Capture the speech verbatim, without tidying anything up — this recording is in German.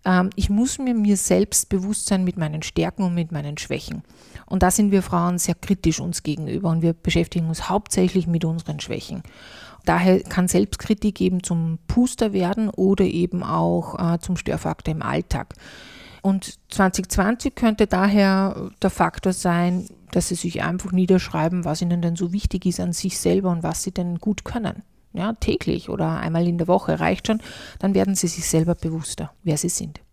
Ähm, ich muss mir, mir selbst bewusst sein mit meinen Stärken und mit meinen Schwächen. Und da sind wir Frauen sehr kritisch uns gegenüber und wir beschäftigen uns hauptsächlich mit unseren Schwächen. Daher kann Selbstkritik eben zum Puster werden oder eben auch äh, zum Störfaktor im Alltag. Und zwanzig zwanzig könnte daher der Faktor sein, dass sie sich einfach niederschreiben, was ihnen denn so wichtig ist an sich selber und was sie denn gut können. Ja, täglich oder einmal in der Woche reicht schon, dann werden sie sich selber bewusster, wer sie sind.